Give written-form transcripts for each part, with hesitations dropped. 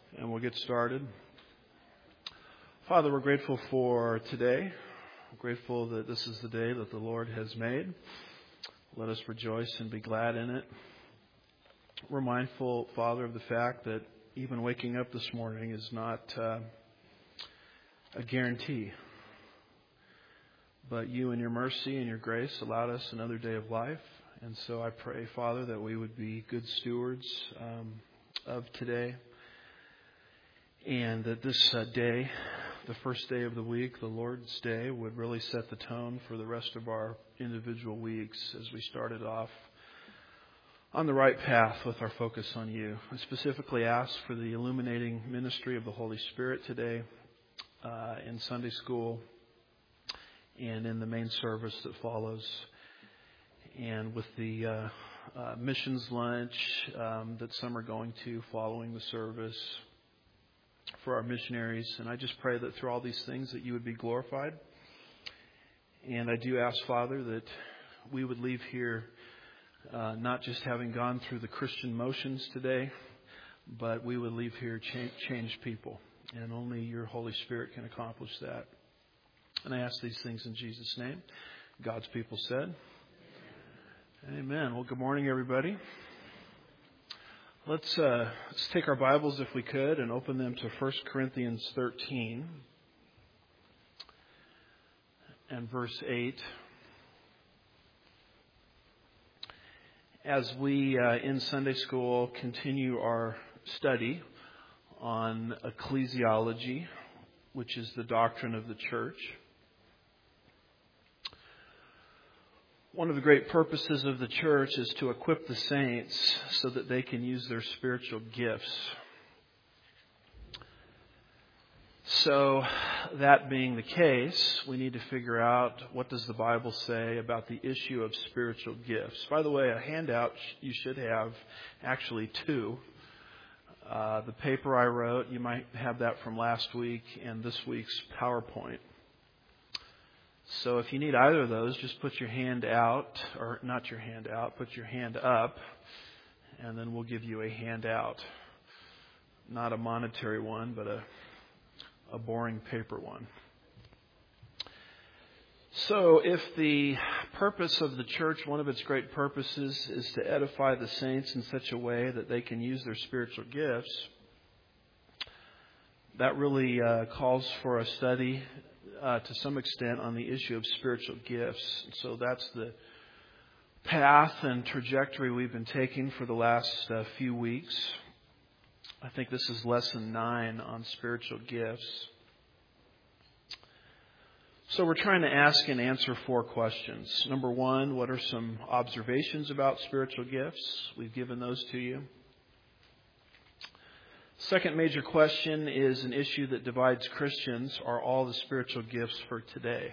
And we'll get started. Father, we're grateful for today. We're grateful that this is the day that the Lord has made. Let us rejoice and be glad in it. We're mindful, Father, of the fact that even waking up this morning is not a guarantee. But you in your mercy and your grace allowed us another day of life. And so I pray, Father, that we would be good stewards of today. And that this day, the first day of the week, the Lord's Day, would really set the tone for the rest of our individual weeks as we started off on the right path with our focus on you. I specifically ask for the illuminating ministry of the Holy Spirit today in Sunday school and in the main service that follows, and with the missions lunch that some are going to following the service for our missionaries. And I just pray that through all these things that you would be glorified. And I do ask, Father, that we would leave here not just having gone through the Christian motions today, but we would leave here changed people. And only your Holy Spirit can accomplish that. And I ask these things in Jesus' name. God's people said, Amen. Well, good morning, everybody. Let's take our Bibles, if we could, and open them to 1 Corinthians 13 and verse 8. As we, in Sunday school, continue our study on ecclesiology, which is the doctrine of the church. One of the great purposes of the church is to equip the saints so that they can use their spiritual gifts. So, that being the case, we need to figure out what does the Bible say about the issue of spiritual gifts. By the way, a handout you should have, actually two. The paper I wrote, you might have that from last week, and this week's PowerPoint. So if you need either of those, just put your hand out, or not your hand out, put your hand up, and then we'll give you a handout. Not a monetary one, but a boring paper one. So if the purpose of the church, one of its great purposes, is to edify the saints in such a way that they can use their spiritual gifts, that really calls for a study to some extent on the issue of spiritual gifts. So that's the path and trajectory we've been taking for the last few weeks. I think this is lesson 9 on spiritual gifts. So we're trying to ask and answer 4 questions. Number 1, what are some observations about spiritual gifts? We've given those to you. Second major question is an issue that divides Christians. Are all the spiritual gifts for today?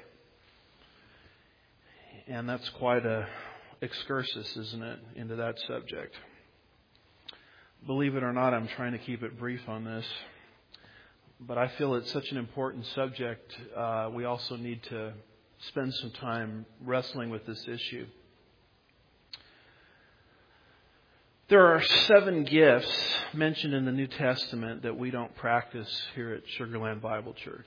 And that's quite a excursus, isn't it, into that subject. Believe it or not, I'm trying to keep it brief on this. But I feel it's such an important subject, we also need to spend some time wrestling with this issue. There are 7 gifts mentioned in the New Testament that we don't practice here at Sugar Land Bible Church.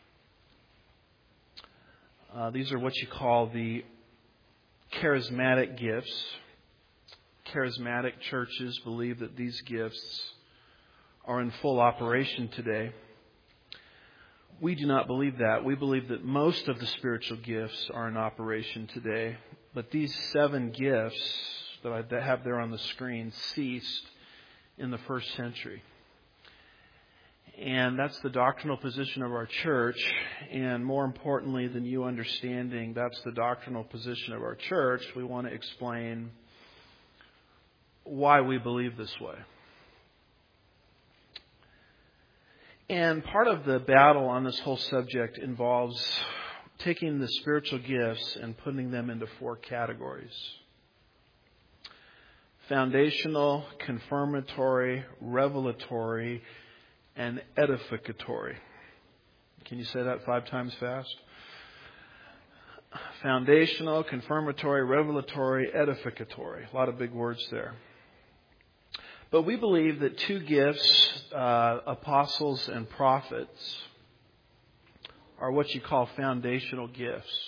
These are what you call the charismatic gifts. Charismatic churches believe that these gifts are in full operation today. We do not believe that. We believe that most of the spiritual gifts are in operation today. But these 7 gifts that I have there on the screen ceased in the first century. And that's the doctrinal position of our church. And more importantly than you understanding that's the doctrinal position of our church, we want to explain why we believe this way. And part of the battle on this whole subject involves taking the spiritual gifts and putting them into 4 categories. Foundational, confirmatory, revelatory, and edificatory. Can you say that 5 times fast? Foundational, confirmatory, revelatory, edificatory. A lot of big words there. But we believe that two gifts, apostles and prophets, are what you call foundational gifts.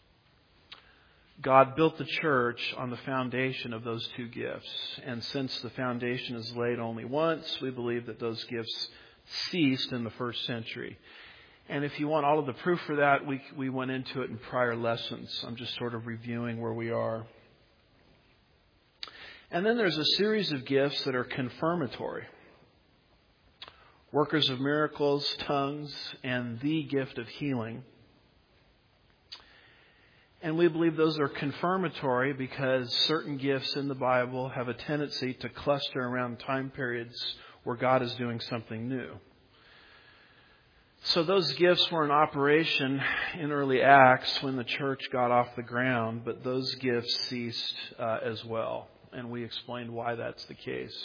God built the church on the foundation of those two gifts. And since the foundation is laid only once, we believe that those gifts ceased in the first century. And if you want all of the proof for that, we went into it in prior lessons. I'm just sort of reviewing where we are. And then there's a series of gifts that are confirmatory. Workers of miracles, tongues, and the gift of healing. And we believe those are confirmatory because certain gifts in the Bible have a tendency to cluster around time periods where God is doing something new. So those gifts were in operation in early Acts when the church got off the ground, but those gifts ceased as well. And we explained why that's the case.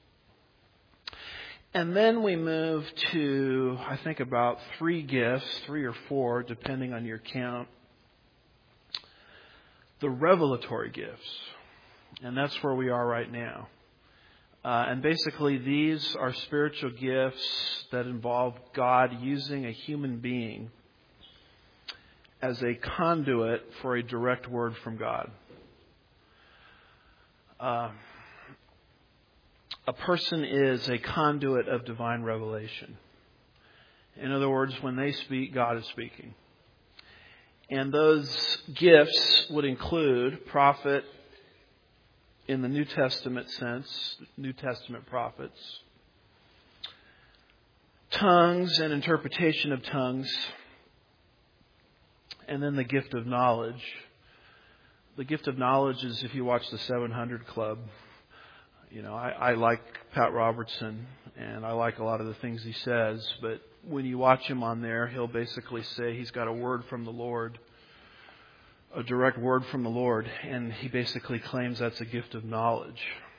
And then we move to, I think, about 3 gifts, 3 or 4, depending on your count. The revelatory gifts. And that's where we are right now. And basically, these are spiritual gifts that involve God using a human being as a conduit for a direct word from God. A person is a conduit of divine revelation. In other words, when they speak, God is speaking. And those gifts would include prophet in the New Testament sense, New Testament prophets, tongues and interpretation of tongues, and then the gift of knowledge. The gift of knowledge is if you watch the 700 Club. You know, I like Pat Robertson, and I like a lot of the things he says, but when you watch him on there, he'll basically say he's got a word from the Lord, a direct word from the Lord, and he basically claims that's a gift of knowledge.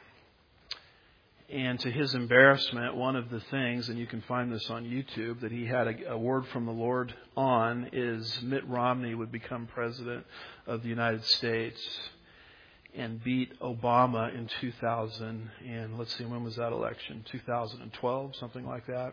And to his embarrassment, one of the things, and you can find this on YouTube, that he had a word from the Lord on is Mitt Romney would become president of the United States and beat Obama in 2000. And let's see, when was that election? 2012, something like that.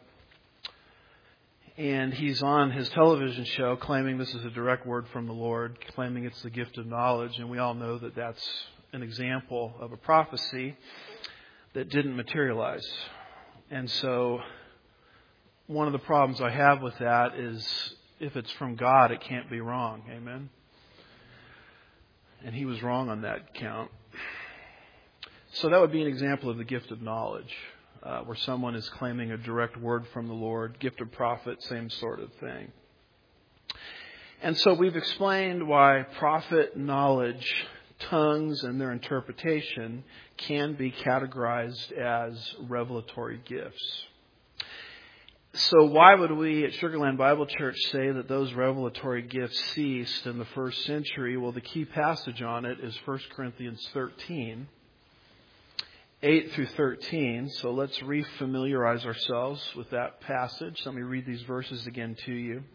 And he's on his television show claiming this is a direct word from the Lord, claiming it's the gift of knowledge. And we all know that that's an example of a prophecy that didn't materialize. And so one of the problems I have with that is if it's from God, it can't be wrong. Amen? And he was wrong on that count. So that would be an example of the gift of knowledge, where someone is claiming a direct word from the Lord. Gift of prophet, same sort of thing. And so we've explained why prophet, knowledge, tongues, and their interpretation can be categorized as revelatory gifts. So why would we at Sugar Land Bible Church say that those revelatory gifts ceased in the first century? Well, the key passage on it is 1 Corinthians 13, 8 through 13. So let's refamiliarize ourselves with that passage. Let me read these verses again to you.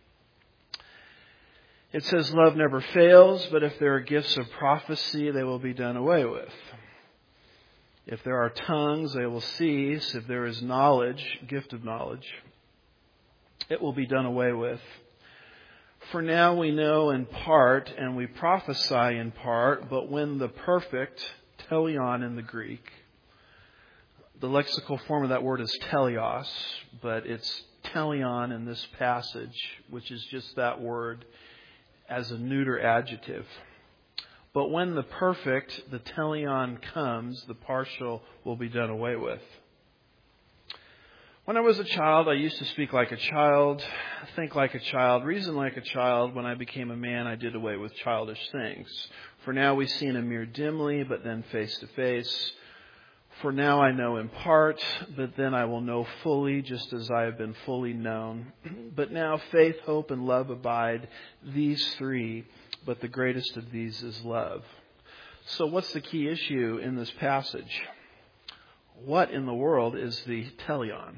It says, "Love never fails, but if there are gifts of prophecy, they will be done away with. If there are tongues, they will cease. If there is knowledge, gift of knowledge, it will be done away with. For now we know in part, and we prophesy in part, but when the perfect, teleon in the Greek, the lexical form of that word is teleos, but it's teleon in this passage, which is just that word as a neuter adjective. But when the perfect, the teleon, comes, the partial will be done away with. When I was a child, I used to speak like a child, think like a child, reason like a child. When I became a man, I did away with childish things. For now we see in a mirror dimly, but then face to face. For now I know in part, but then I will know fully, just as I have been fully known. But now faith, hope, and love abide, these three, but the greatest of these is love." So what's the key issue in this passage? What in the world is the teleon?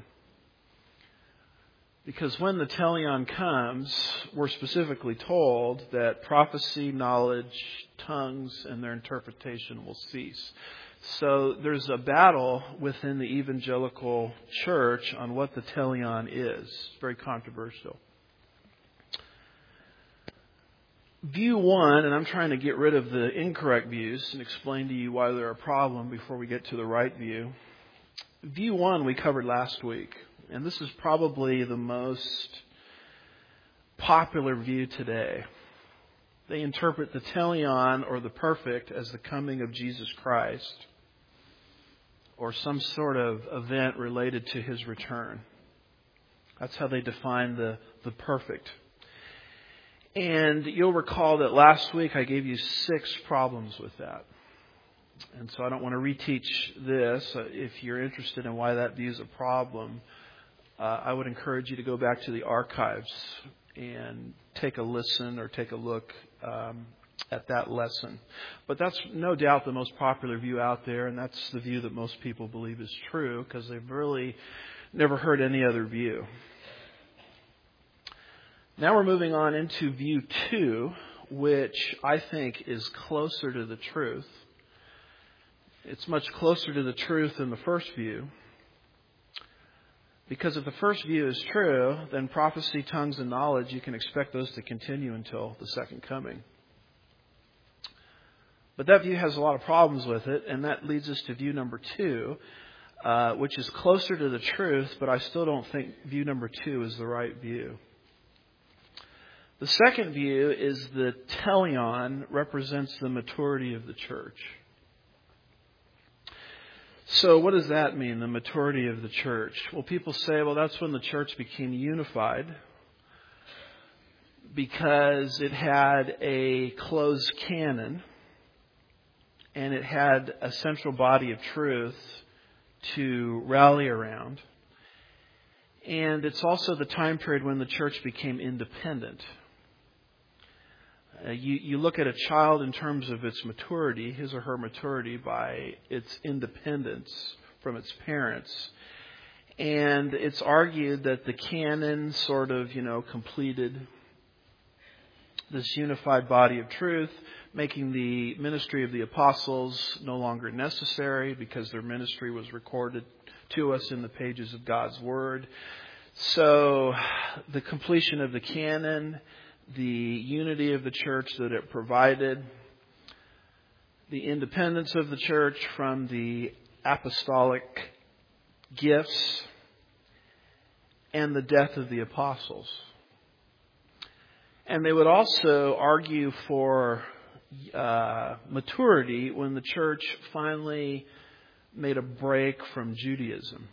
Because when the teleon comes, we're specifically told that prophecy, knowledge, tongues, and their interpretation will cease. So there's a battle within the evangelical church on what the teleon is. It's very controversial. View one, and I'm trying to get rid of the incorrect views and explain to you why they're a problem before we get to the right view. View one we covered last week, and this is probably the most popular view today. They interpret the teleon, or the perfect, as the coming of Jesus Christ, or some sort of event related to His return. That's how they define the perfect. And you'll recall that last week I gave you 6 problems with that. And so I don't want to reteach this. If you're interested in why that view is a problem, I would encourage you to go back to the archives and take a listen or take a look at that lesson. But that's no doubt the most popular view out there, and that's the view that most people believe is true because they've really never heard any other view. Now we're moving on into view 2, which I think is closer to the truth. It's much closer to the truth than the first view. Because if the first view is true, then prophecy, tongues, and knowledge, you can expect those to continue until the second coming. But that view has a lot of problems with it, and that leads us to view number 2, which is closer to the truth, but I still don't think view number 2 is the right view. The second view is the teleon represents the maturity of the church. So what does that mean, the maturity of the church? Well, people say, well, that's when the church became unified because it had a closed canon and it had a central body of truth to rally around. And it's also the time period when the church became independent. You look at a child in terms of its maturity, his or her maturity, by its independence from its parents. And it's argued that the canon sort of, completed this unified body of truth, making the ministry of the apostles no longer necessary because their ministry was recorded to us in the pages of God's Word. So the completion of the canon, the unity of the church that it provided, the independence of the church from the apostolic gifts, and the death of the apostles. And they would also argue for maturity when the church finally made a break from Judaism.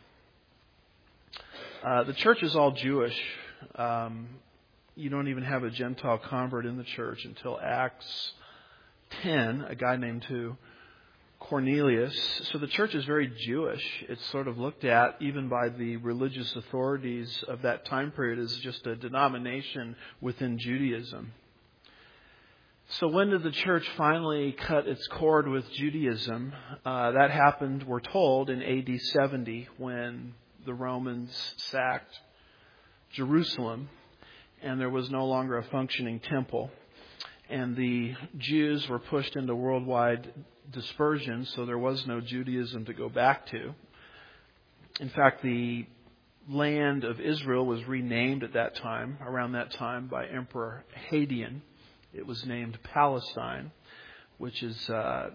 The church is all Jewish. You don't even have a Gentile convert in the church until Acts 10, a guy named Cornelius. So the church is very Jewish. It's sort of looked at, even by the religious authorities of that time period, as just a denomination within Judaism. So when did the church finally cut its cord with Judaism? That happened, we're told, in AD 70 when the Romans sacked Jerusalem. And there was no longer a functioning temple. And the Jews were pushed into worldwide dispersion, so there was no Judaism to go back to. In fact, the land of Israel was renamed at that time, around that time, by Emperor Hadrian. It was named Palestine, which is a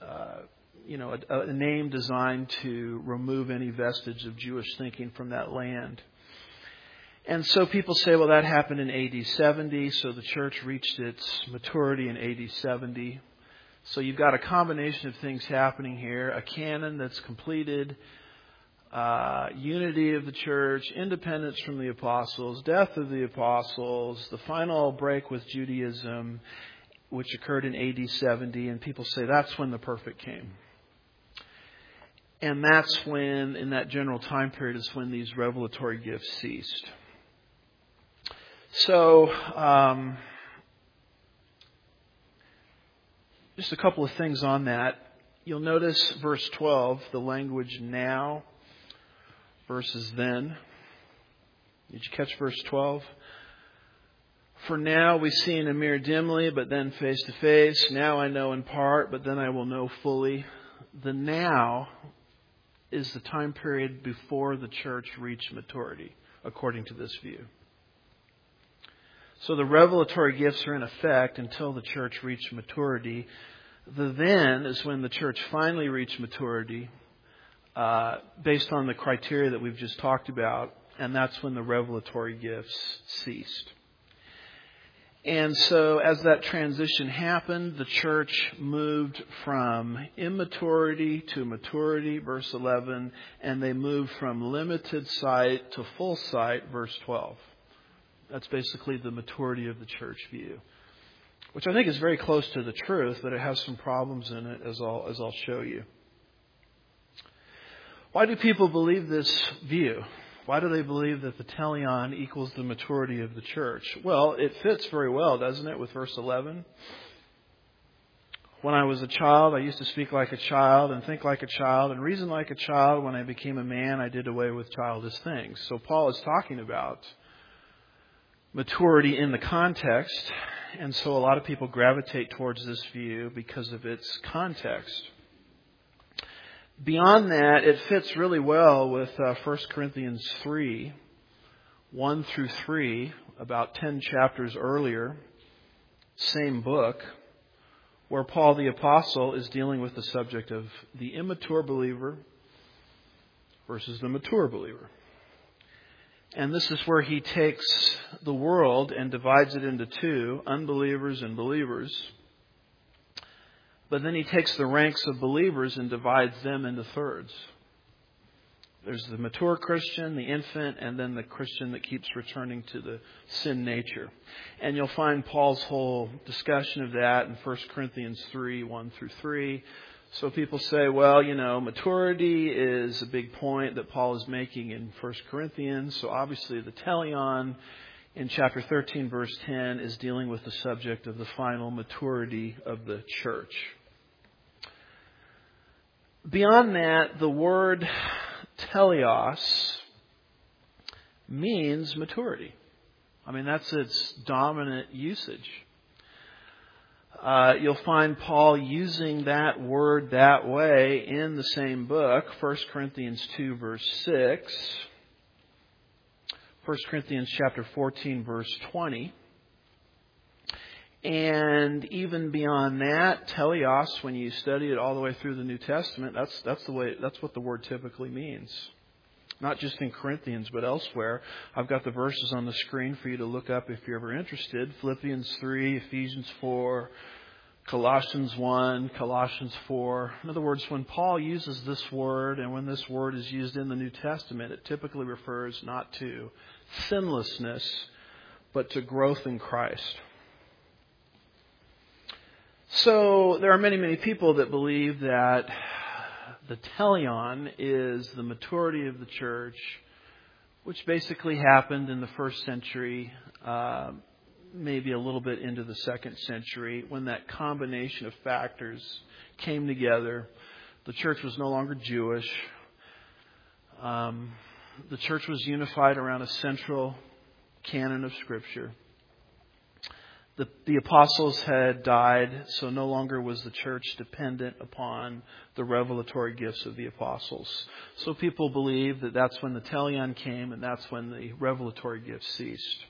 name designed to remove any vestige of Jewish thinking from that land. And so people say, well, that happened in AD 70, so the church reached its maturity in AD 70. So you've got a combination of things happening here, a canon that's completed, unity of the church, independence from the apostles, death of the apostles, the final break with Judaism, which occurred in AD 70, and people say that's when the perfect came. And that's when, in that general time period, is when these revelatory gifts ceased. So, just a couple of things on that. You'll notice verse 12, the language now versus then. Did you catch verse 12? For now we see in a mirror dimly, but then face to face. Now I know in part, but then I will know fully, the now is the time period before the church reached maturity, according to this view. So the revelatory gifts are in effect until the church reached maturity. The then is when the church finally reached maturity, based on the criteria that we've just talked about, and that's when the revelatory gifts ceased. And so as that transition happened, the church moved from immaturity to maturity, verse 11, and they moved from limited sight to full sight, verse 12. That's basically the maturity of the church view, which I think is very close to the truth, but it has some problems in it, as I'll show you. Why do people believe this view? Why do they believe that the teleon equals the maturity of the church? Well, it fits very well, doesn't it, with verse 11? When I was a child, I used to speak like a child and think like a child and reason like a child. When I became a man, I did away with childish things. So Paul is talking about maturity in the context, and so a lot of people gravitate towards this view because of its context. Beyond that, it fits really well with 1 Corinthians 3, 1 through 3, about 10 chapters earlier, same book, where Paul the Apostle is dealing with the subject of the immature believer versus the mature believer. And this is where he takes the world and divides it into two, unbelievers and believers. But then he takes the ranks of believers and divides them into thirds. There's the mature Christian, the infant, and then the Christian that keeps returning to the sin nature. And you'll find Paul's whole discussion of that in 1 Corinthians 3, 1 through 3. So people say, well, maturity is a big point that Paul is making in 1 Corinthians. So obviously the teleon in chapter 13, verse 10 is dealing with the subject of the final maturity of the church. Beyond that, the word teleos means maturity. I mean, that's its dominant usage. You'll find Paul using that word that way in the same book, 1 Corinthians 2, verse 6, 1 Corinthians chapter 14, verse 20. And even beyond that, teleos, when you study it all the way through the New Testament, that's what the word typically means. Not just in Corinthians, but elsewhere. I've got the verses on the screen for you to look up if you're ever interested. Philippians 3, Ephesians 4, Colossians 1, Colossians 4. In other words, when Paul uses this word, and when this word is used in the New Testament, it typically refers not to sinlessness, but to growth in Christ. So there are many, many people that believe that the teleon is the maturity of the church, which basically happened in the first century, maybe a little bit into the second century, when that combination of factors came together. The church was no longer Jewish. The church was unified around a central canon of Scripture. The apostles had died, so no longer was the church dependent upon the revelatory gifts of the apostles. So people believe that that's when the teleon came and that's when the revelatory gifts ceased.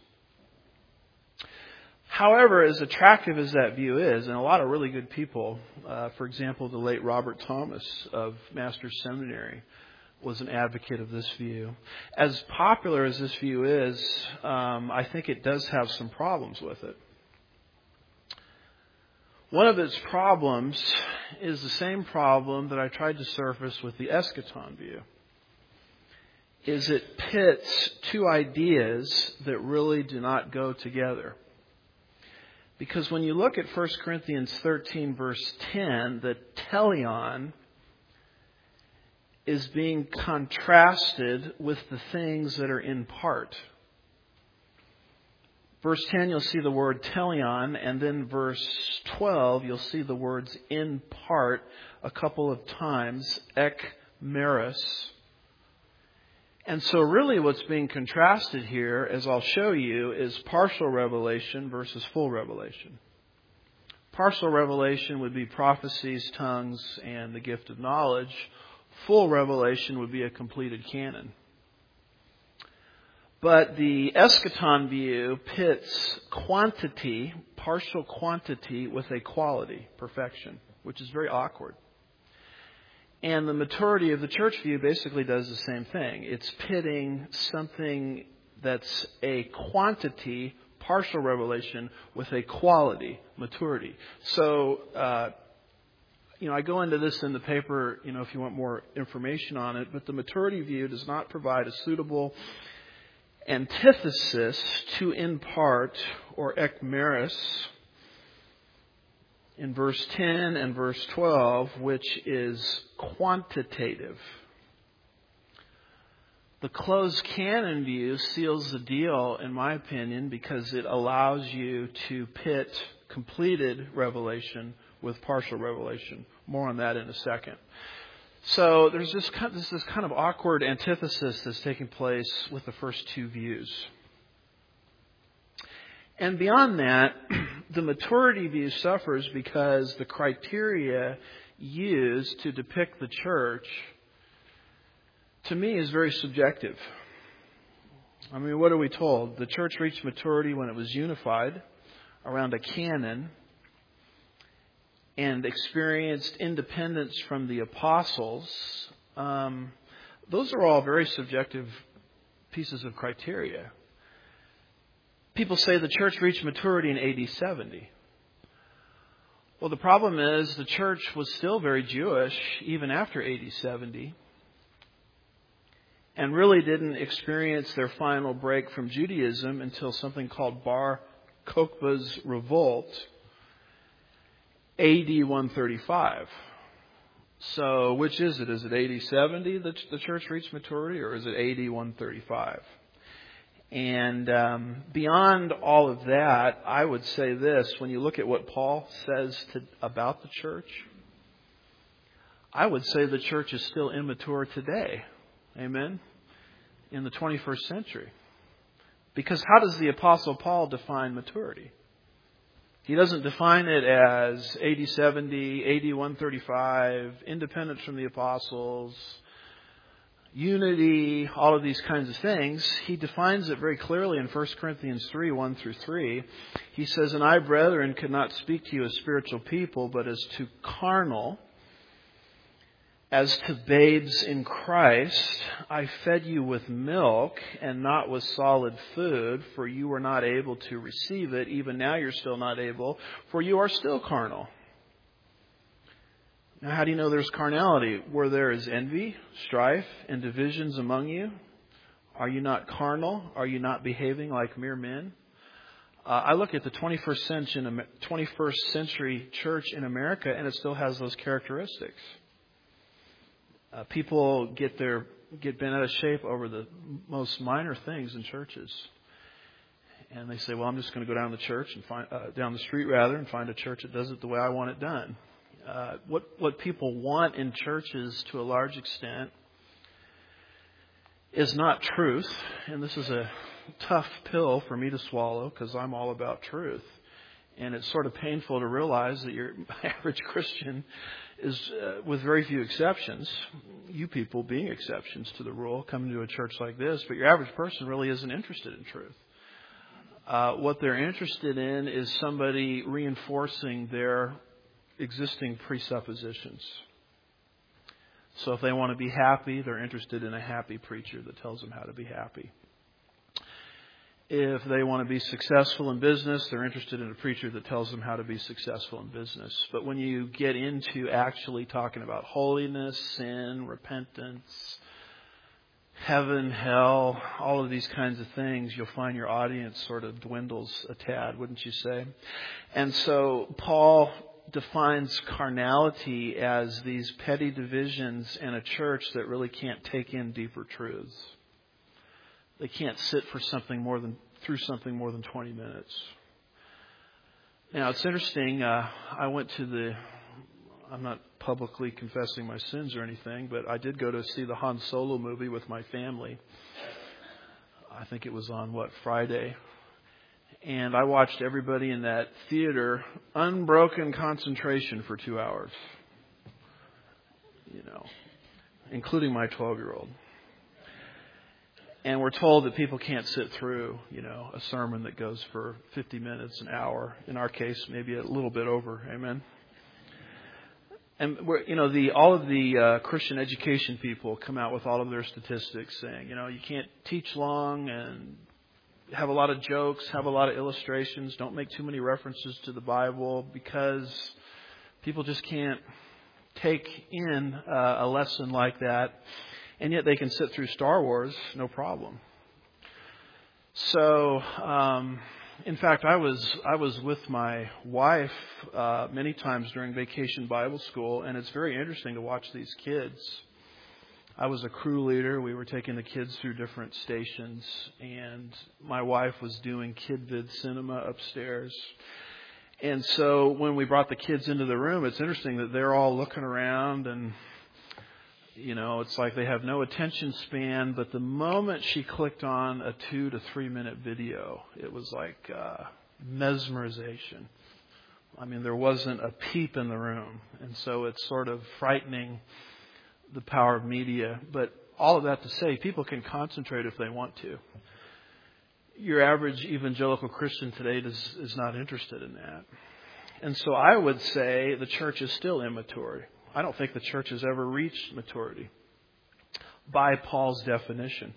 However, as attractive as that view is, and a lot of really good people, for example, the late Robert Thomas of Master's Seminary was an advocate of this view. As popular as this view is, I think it does have some problems with it. One of its problems is the same problem that I tried to surface with the eschaton view. Is it pits two ideas that really do not go together. Because when you look at 1 Corinthians 13, verse 10, the teleon is being contrasted with the things that are in part. Verse 10, you'll see the word teleon, and then verse 12, you'll see the words in part a couple of times, ek meris. And so really what's being contrasted here, as I'll show you, is partial revelation versus full revelation. Partial revelation would be prophecies, tongues, and the gift of knowledge. Full revelation would be a completed canon. But the eschaton view pits quantity, partial quantity, with a quality, perfection, which is very awkward. And the maturity of the church view basically does the same thing. It's pitting something that's a quantity, partial revelation, with a quality, maturity. So, I go into this in the paper, if you want more information on it, but the maturity view does not provide a suitable antithesis to in part or ekmeris in verse 10 and verse 12, which is quantitative. The closed canon view seals the deal, in my opinion, because it allows you to pit completed revelation with partial revelation. More on that in a second. So there's this kind of awkward antithesis that's taking place with the first two views. And beyond that, the maturity view suffers because the criteria used to depict the church, to me, is very subjective. I mean, what are we told? The church reached maturity when it was unified around a canon and experienced independence from the apostles. Those are all very subjective pieces of criteria. People say the church reached maturity in AD 70. Well, the problem is the church was still very Jewish even after AD 70 and really didn't experience their final break from Judaism until something called Bar Kokhba's revolt, AD 135. So which is it? Is it AD 70 that the church reached maturity, or is it AD 135? And beyond all of that, I would say this. When you look at what Paul says about the church, I would say the church is still immature today. Amen? In the 21st century. Because how does the Apostle Paul define maturity? He doesn't define it as AD 70, AD 135, independence from the apostles, unity, all of these kinds of things. He defines it very clearly in 1 Corinthians 3, 1 through 3. He says, "And I, brethren, could not speak to you as spiritual people, but as to carnal, as to babes in Christ. I fed you with milk and not with solid food, for you were not able to receive it. Even now you're still not able, for you are still carnal." Now, how do you know there's carnality? Where there is envy, strife, and divisions among you, are you not carnal? Are you not behaving like mere men? I look at the 21st century church in America, and it still has those characteristics. People get bent out of shape over the most minor things in churches, and they say, "Well, I'm just going to go down the street and find a church that does it the way I want it done." What people want in churches, to a large extent, is not truth, and this is a tough pill for me to swallow because I'm all about truth, and it's sort of painful to realize that your average Christian is, with very few exceptions, you people being exceptions to the rule, coming to a church like this, but your average person really isn't interested in truth. What they're interested in is somebody reinforcing their existing presuppositions. So if they want to be happy, they're interested in a happy preacher that tells them how to be happy. If they want to be successful in business, they're interested in a preacher that tells them how to be successful in business. But when you get into actually talking about holiness, sin, repentance, heaven, hell, all of these kinds of things, you'll find your audience sort of dwindles a tad, wouldn't you say? And so Paul defines carnality as these petty divisions in a church that really can't take in deeper truths. They can't sit through something more than 20 minutes. Now, it's interesting. I'm not publicly confessing my sins or anything, but I did go to see the Han Solo movie with my family. I think it was on, Friday. And I watched everybody in that theater, unbroken concentration for 2 hours. Including my 12-year-old. And we're told that people can't sit through, a sermon that goes for 50 minutes, an hour. In our case, maybe a little bit over. Amen. And all of the Christian education people come out with all of their statistics saying, you can't teach long and have a lot of jokes, have a lot of illustrations, don't make too many references to the Bible because people just can't take in a lesson like that, and yet they can sit through Star Wars, no problem. So, in fact, I was with my wife many times during Vacation Bible School, and it's very interesting to watch these kids. I was a crew leader. We were taking the kids through different stations, and my wife was doing KidVid Cinema upstairs. And so when we brought the kids into the room, it's interesting that they're all looking around and, it's like they have no attention span. But the moment she clicked on a 2 to 3 minute video, it was like mesmerization. I mean, there wasn't a peep in the room. And so it's sort of frightening, the power of media. But all of that to say, people can concentrate if they want to. Your average evangelical Christian today is not interested in that. And so I would say the church is still immature. I don't think the church has ever reached maturity by Paul's definition.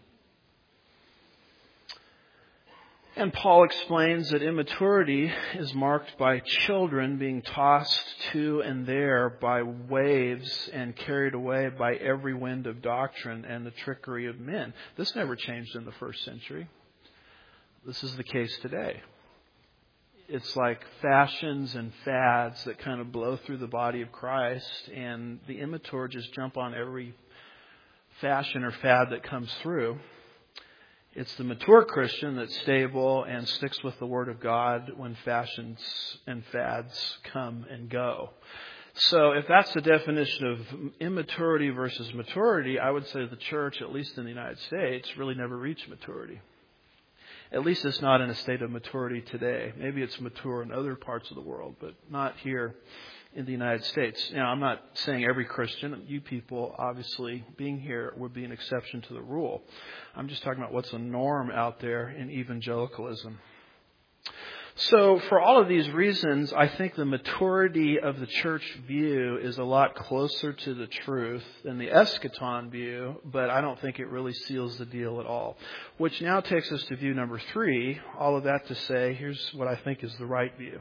And Paul explains that immaturity is marked by children being tossed to and there by waves and carried away by every wind of doctrine and the trickery of men. This never changed in the first century. This is the case today. It's like fashions and fads that kind of blow through the body of Christ, and the immature just jump on every fashion or fad that comes through. It's the mature Christian that's stable and sticks with the Word of God when fashions and fads come and go. So if that's the definition of immaturity versus maturity, I would say the church, at least in the United States, really never reached maturity. At least it's not in a state of maturity today. Maybe it's mature in other parts of the world, but not here in the United States. Now, I'm not saying every Christian, you people obviously being here would be an exception to the rule. I'm just talking about what's a norm out there in evangelicalism. So for all of these reasons, I think the maturity of the church view is a lot closer to the truth than the eschaton view, but I don't think it really seals the deal at all. Which now takes us to view number 3. All of that to say, here's what I think is the right view.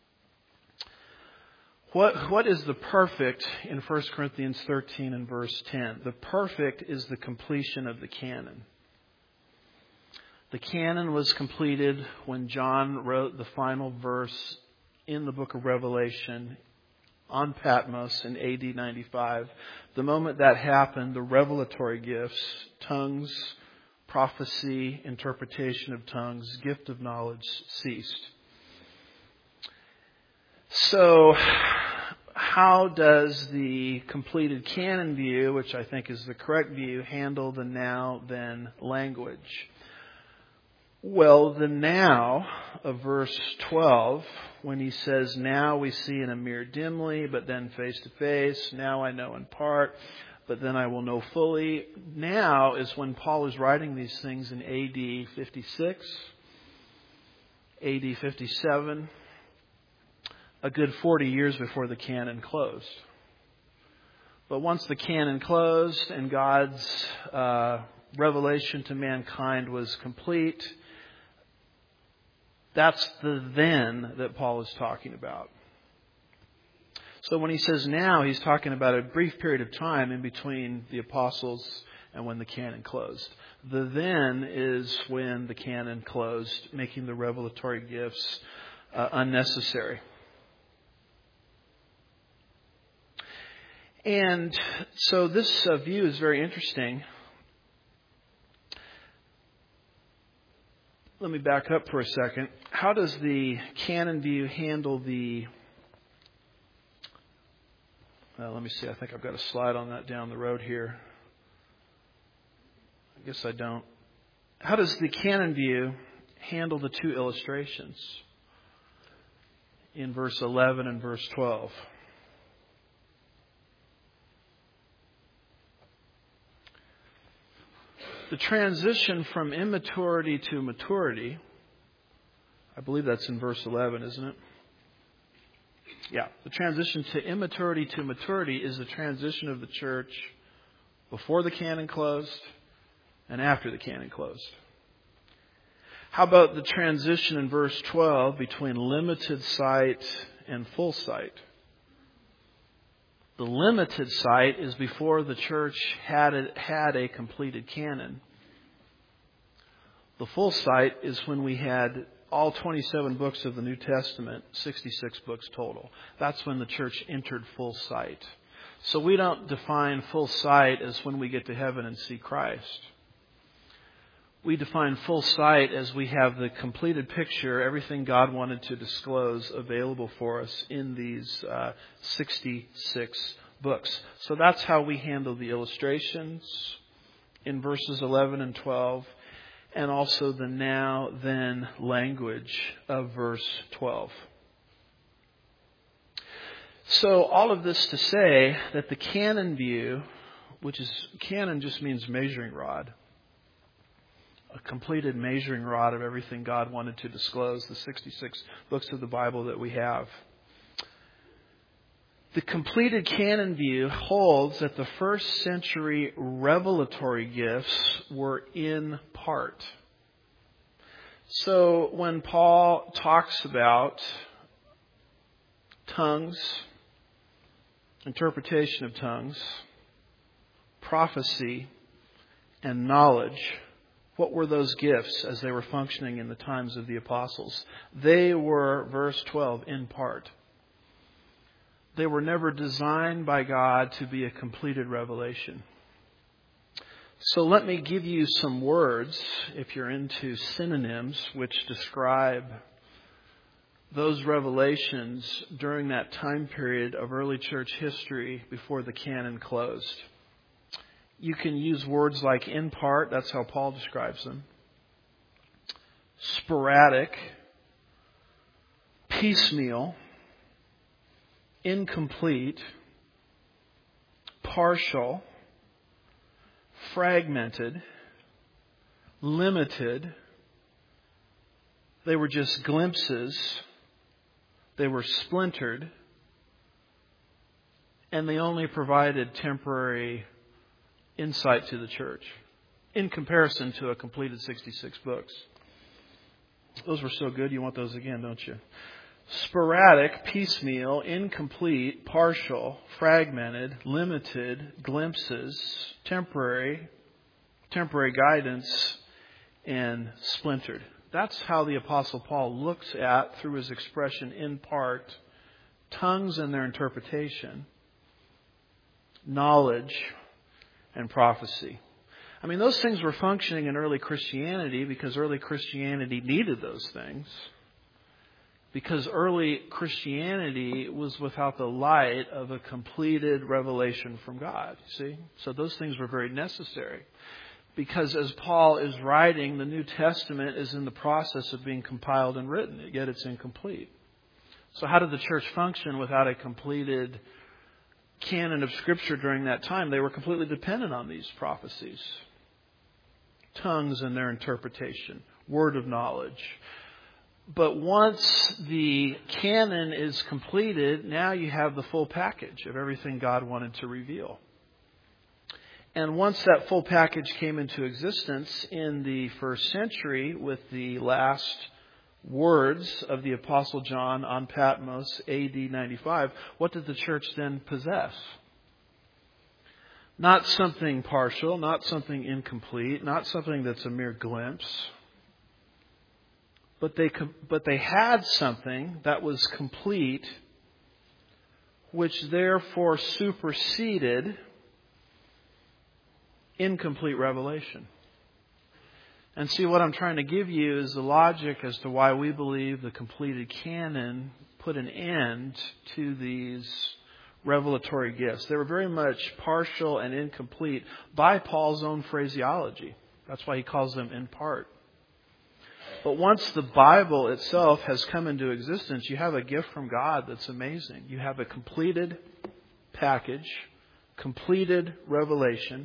What is the perfect in 1 Corinthians 13 and verse 10? The perfect is the completion of the canon. The canon was completed when John wrote the final verse in the book of Revelation on Patmos in AD 95. The moment that happened, the revelatory gifts, tongues, prophecy, interpretation of tongues, gift of knowledge ceased. So, how does the completed canon view, which I think is the correct view, handle the now-then language? Well, the now of verse 12, when he says, now we see in a mirror dimly, but then face to face. Now I know in part, but then I will know fully. Now is when Paul is writing these things in AD 56, AD 57, a good 40 years before the canon closed. But once the canon closed and God's revelation to mankind was complete, that's the then that Paul is talking about. So when he says now, he's talking about a brief period of time in between the apostles and when the canon closed. The then is when the canon closed, making the revelatory gifts unnecessary. And so this view is very interesting. Let me back up for a second. How does the canon view handle the... let me see. I think I've got a slide on that down the road here. I guess I don't. How does the canon view handle the two illustrations in verse 11 and verse 12. The transition from immaturity to maturity, I believe that's in verse 11, isn't it? Yeah, the transition to immaturity to maturity is the transition of the church before the canon closed and after the canon closed. How about the transition in verse 12 between limited sight and full sight? The limited sight is before the church had a completed canon. The full sight is when we had all 27 books of the New Testament, 66 books total. That's when the church entered full sight. So we don't define full sight as when we get to heaven and see Christ. We define full sight as we have the completed picture, everything God wanted to disclose available for us in these 66 books. So that's how we handle the illustrations in verses 11 and 12, and also the now-then language of verse 12. So all of this to say that the canon view, which is, canon just means measuring rod, a completed measuring rod of everything God wanted to disclose, the 66 books of the Bible that we have. The completed canon view holds that the first century revelatory gifts were in part. So when Paul talks about tongues, interpretation of tongues, prophecy, and knowledge, what were those gifts as they were functioning in the times of the apostles? They were, verse 12, in part. They were never designed by God to be a completed revelation. So let me give you some words, if you're into synonyms, which describe those revelations during that time period of early church history before the canon closed. You can use words like in part, that's how Paul describes them. Sporadic, piecemeal, incomplete, partial, fragmented, limited. They were just glimpses. They were splintered. And they only provided temporary insight to the church in comparison to a completed 66 books. Those were so good, you want those again, don't you? Sporadic, piecemeal, incomplete, partial, fragmented, limited, glimpses, temporary guidance, and splintered. That's how the Apostle Paul looks at, through his expression in part, tongues and their interpretation, knowledge, and prophecy. I mean, those things were functioning in early Christianity because early Christianity needed those things. Because early Christianity was without the light of a completed revelation from God. See? So those things were very necessary. Because as Paul is writing, the New Testament is in the process of being compiled and written, yet it's incomplete. So how did the church function without a completed canon of Scripture during that time? They were completely dependent on these prophecies. Tongues and their interpretation. Word of knowledge. But once the canon is completed, now you have the full package of everything God wanted to reveal. And once that full package came into existence in the first century with the last words of the Apostle John on Patmos, AD 95, what did the church then possess? Not something partial, not something incomplete, not something that's a mere glimpse. But they had something that was complete, which therefore superseded incomplete revelation. And see, what I'm trying to give you is the logic as to why we believe the completed canon put an end to these revelatory gifts. They were very much partial and incomplete by Paul's own phraseology. That's why he calls them in part. But once the Bible itself has come into existence, you have a gift from God that's amazing. You have a completed package, completed revelation.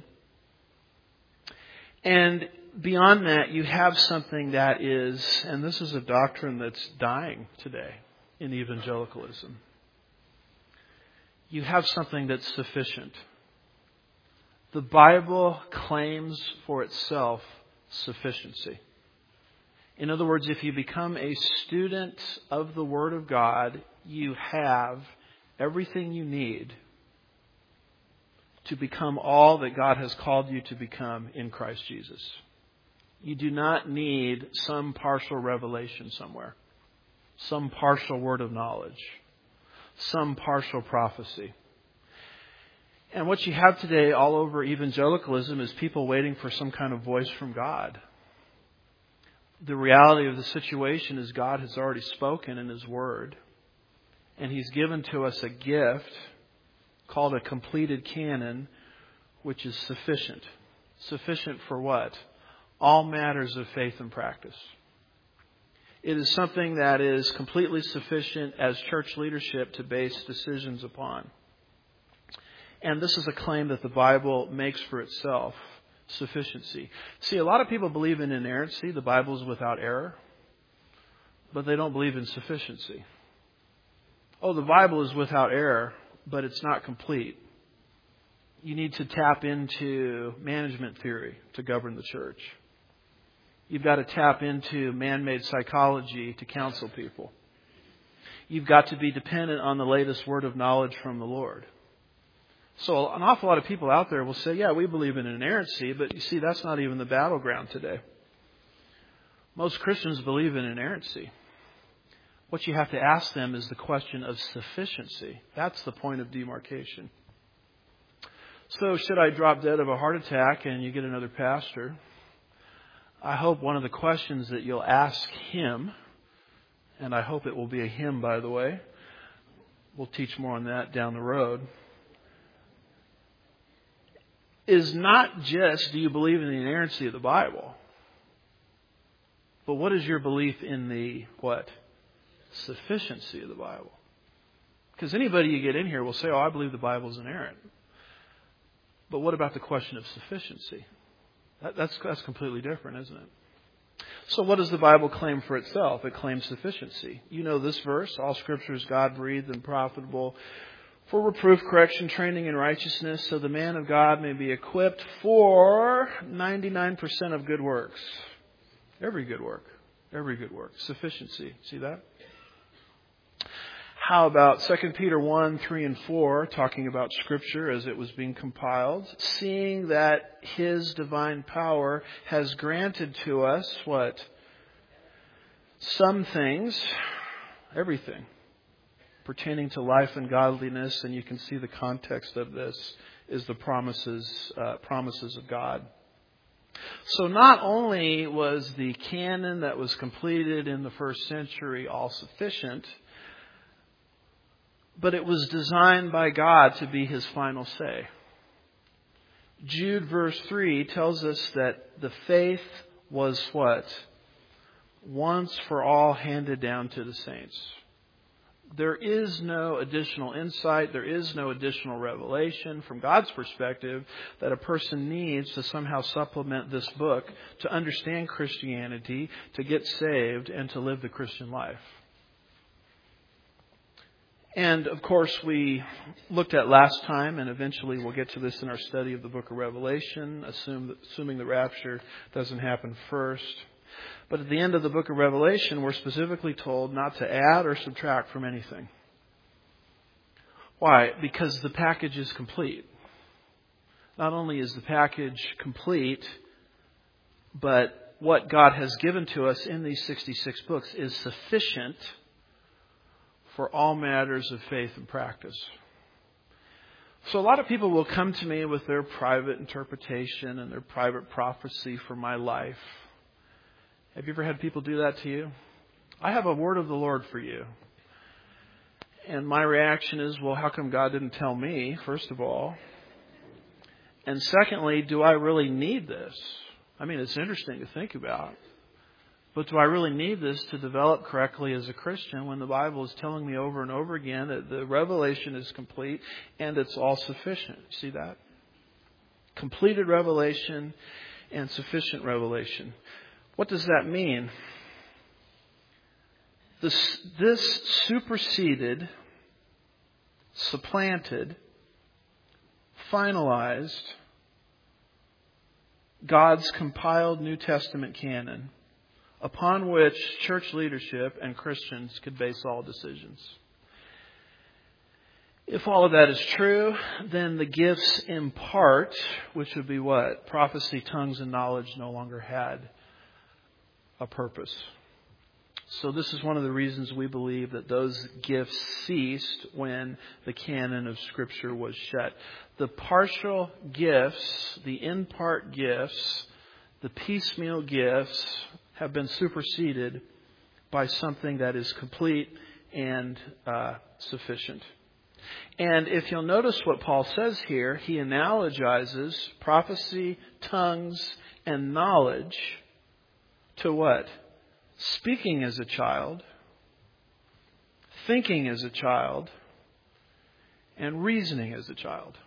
And beyond that, you have something that is, and this is a doctrine that's dying today in evangelicalism. You have something that's sufficient. The Bible claims for itself sufficiency. In other words, if you become a student of the Word of God, you have everything you need to become all that God has called you to become in Christ Jesus. You do not need some partial revelation somewhere, some partial word of knowledge, some partial prophecy. And what you have today all over evangelicalism is people waiting for some kind of voice from God. The reality of the situation is God has already spoken in His Word, and He's given to us a gift called a completed canon, which is sufficient. Sufficient for what? All matters of faith and practice. It is something that is completely sufficient as church leadership to base decisions upon. And this is a claim that the Bible makes for itself, sufficiency. See, a lot of people believe in inerrancy, the Bible is without error, but they don't believe in sufficiency. Oh, the Bible is without error, but it's not complete. You need to tap into management theory to govern the church. You've got to tap into man-made psychology to counsel people. You've got to be dependent on the latest word of knowledge from the Lord. So an awful lot of people out there will say, yeah, we believe in inerrancy, but you see, that's not even the battleground today. Most Christians believe in inerrancy. What you have to ask them is the question of sufficiency. That's the point of demarcation. So should I drop dead of a heart attack and you get another pastor? I hope one of the questions that you'll ask him, and I hope it will be a him, by the way. We'll teach more on that down the road. Is not just, do you believe in the inerrancy of the Bible? But what is your belief in the, what? Sufficiency of the Bible. Because anybody you get in here will say, oh, I believe the Bible is inerrant. But what about the question of sufficiency? That's completely different, isn't it? So what does the Bible claim for itself? It claims sufficiency. You know this verse, all Scripture is God-breathed and profitable for reproof, correction, training in righteousness, so the man of God may be equipped for 99% of good works. Every good work. Every good work. Sufficiency. See that? How about 2 Peter 1, 3, and 4, talking about Scripture as it was being compiled? Seeing that His divine power has granted to us, what? Some things, everything, pertaining to life and godliness, and you can see the context of this is the promises of God. So not only was the canon that was completed in the first century all sufficient, but it was designed by God to be His final say. Jude verse 3 tells us that the faith was what? Once for all handed down to the saints. There is no additional insight, there is no additional revelation from God's perspective that a person needs to somehow supplement this book to understand Christianity, to get saved, and to live the Christian life. And, of course, we looked at last time, and eventually we'll get to this in our study of the book of Revelation, assuming the rapture doesn't happen first. But at the end of the book of Revelation, we're specifically told not to add or subtract from anything. Why? Because the package is complete. Not only is the package complete, but what God has given to us in these 66 books is sufficient for all matters of faith and practice. So a lot of people will come to me with their private interpretation and their private prophecy for my life. Have you ever had people do that to you? I have a word of the Lord for you. And my reaction is, well, how come God didn't tell me, first of all? And secondly, do I really need this? I mean, it's interesting to think about. But do I really need this to develop correctly as a Christian when the Bible is telling me over and over again that the revelation is complete and it's all sufficient? See that? Completed revelation and sufficient revelation. What does that mean? This superseded, supplanted, finalized God's compiled New Testament canon upon which church leadership and Christians could base all decisions. If all of that is true, then the gifts in part, which would be what? Prophecy, tongues, and knowledge no longer had a purpose. So this is one of the reasons we believe that those gifts ceased when the canon of Scripture was shut. The partial gifts, the in-part gifts, the piecemeal gifts have been superseded by something that is complete and sufficient. And if you'll notice what Paul says here, he analogizes prophecy, tongues, and knowledge to what? Speaking as a child, thinking as a child, and reasoning as a child.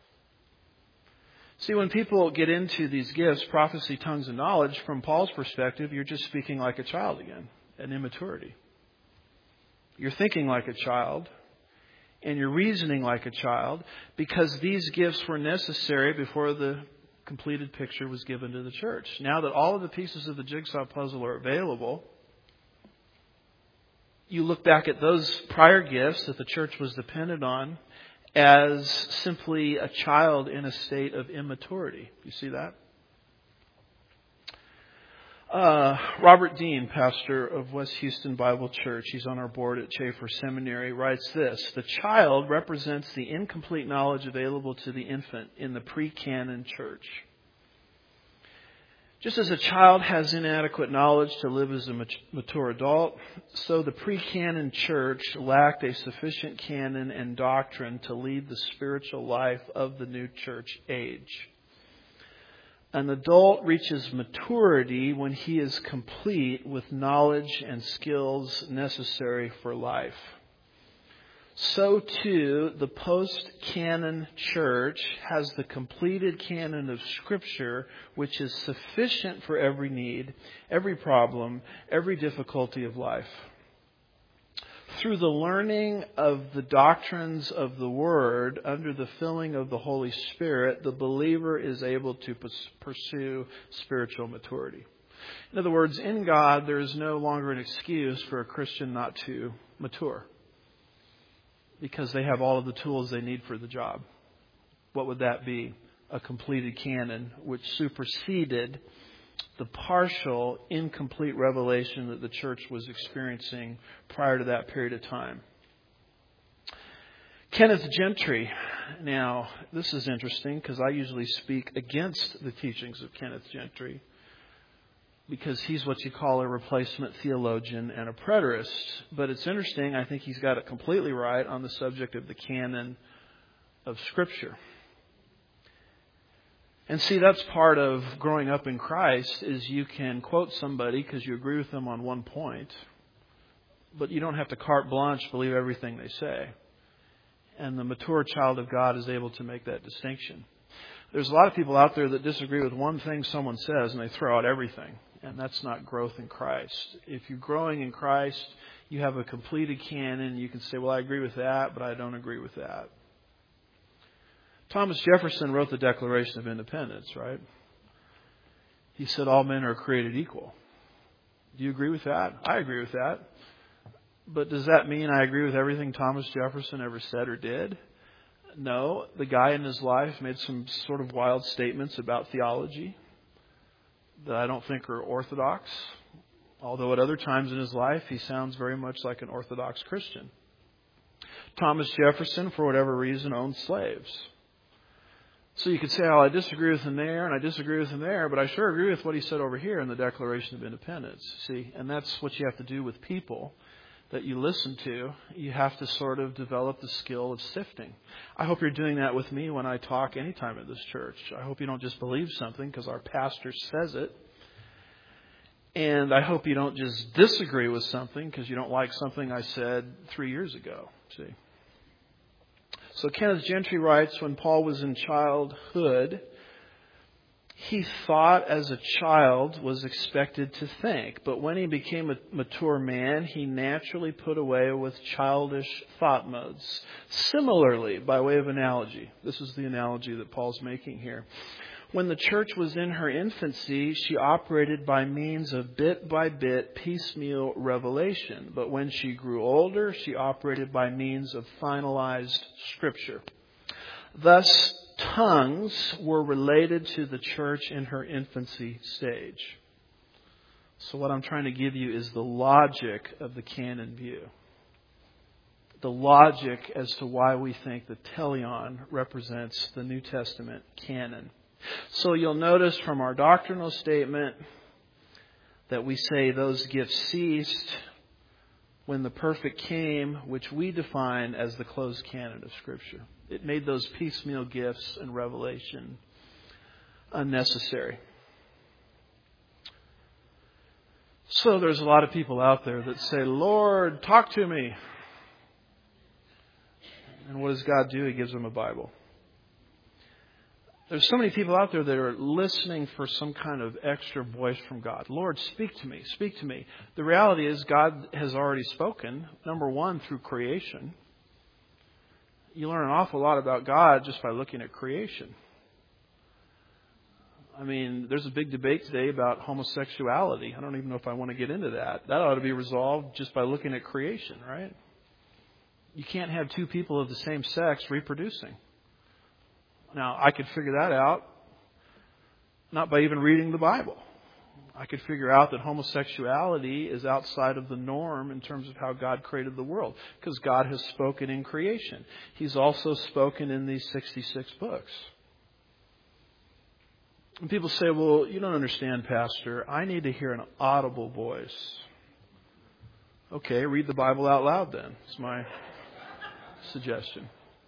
See, when people get into these gifts, prophecy, tongues, and knowledge, from Paul's perspective, you're just speaking like a child again, an immaturity. You're thinking like a child, and you're reasoning like a child, because these gifts were necessary before the completed picture was given to the church. Now that all of the pieces of the jigsaw puzzle are available, you look back at those prior gifts that the church was dependent on as simply a child in a state of immaturity. You see that? Robert Dean, pastor of West Houston Bible Church, he's on our board at Chafer Seminary, writes this: the child represents the incomplete knowledge available to the infant in the pre-canon church. Just as a child has inadequate knowledge to live as a mature adult, so the pre-canon church lacked a sufficient canon and doctrine to lead the spiritual life of the new church age. An adult reaches maturity when he is complete with knowledge and skills necessary for life. So too, the post-canon church has the completed canon of Scripture, which is sufficient for every need, every problem, every difficulty of life. Through the learning of the doctrines of the Word under the filling of the Holy Spirit, the believer is able to pursue spiritual maturity. In other words, in God, there is no longer an excuse for a Christian not to mature, because they have all of the tools they need for the job. What would that be? A completed canon which superseded the partial, incomplete revelation that the church was experiencing prior to that period of time. Kenneth Gentry. Now, this is interesting because I usually speak against the teachings of Kenneth Gentry, because he's what you call a replacement theologian and a preterist. But it's interesting, I think he's got it completely right on the subject of the canon of Scripture. And see, that's part of growing up in Christ, is you can quote somebody because you agree with them on one point, but you don't have to carte blanche believe everything they say. And the mature child of God is able to make that distinction. There's a lot of people out there that disagree with one thing someone says and they throw out everything. And that's not growth in Christ. If you're growing in Christ, you have a completed canon. You can say, well, I agree with that, but I don't agree with that. Thomas Jefferson wrote the Declaration of Independence, right? He said all men are created equal. Do you agree with that? I agree with that. But does that mean I agree with everything Thomas Jefferson ever said or did? No. The guy in his life made some sort of wild statements about theology that I don't think are orthodox, although at other times in his life he sounds very much like an Orthodox Christian. Thomas Jefferson, for whatever reason, owned slaves. So you could say, oh, I disagree with him there and I disagree with him there, but I sure agree with what he said over here in the Declaration of Independence. See, and that's what you have to do with people that you listen to. You have to sort of develop the skill of sifting. I hope you're doing that with me when I talk anytime at this church. I hope you don't just believe something because our pastor says it And I hope you don't just disagree with something because you don't like something I said 3 years ago. See? So Kenneth Gentry writes, when Paul was in childhood, he thought as a child was expected to think. But when he became a mature man, he naturally put away with childish thought modes. Similarly, by way of analogy, this is the analogy that Paul's making here. When the church was in her infancy, she operated by means of bit-by-bit piecemeal revelation. But when she grew older, she operated by means of finalized Scripture. Thus, tongues were related to the church in her infancy stage. So what I'm trying to give you is the logic of the canon view. The logic as to why we think the Teleon represents the New Testament canon. So you'll notice from our doctrinal statement that we say those gifts ceased when the perfect came, which we define as the closed canon of Scripture. It made those piecemeal gifts and revelation unnecessary. So there's a lot of people out there that say, Lord, talk to me. And what does God do? He gives them a Bible. There's so many people out there that are listening for some kind of extra voice from God. Lord, speak to me, speak to me. The reality is God has already spoken, number one, through creation. You learn an awful lot about God just by looking at creation. I mean, there's a big debate today about homosexuality. I don't even know if I want to get into that. That ought to be resolved just by looking at creation, right? You can't have two people of the same sex reproducing. Now, I could figure that out not by even reading the Bible. I could figure out that homosexuality is outside of the norm in terms of how God created the world, because God has spoken in creation. He's also spoken in these 66 books. And people say, well, you don't understand, Pastor. I need to hear an audible voice. Okay, read the Bible out loud then. It's my suggestion.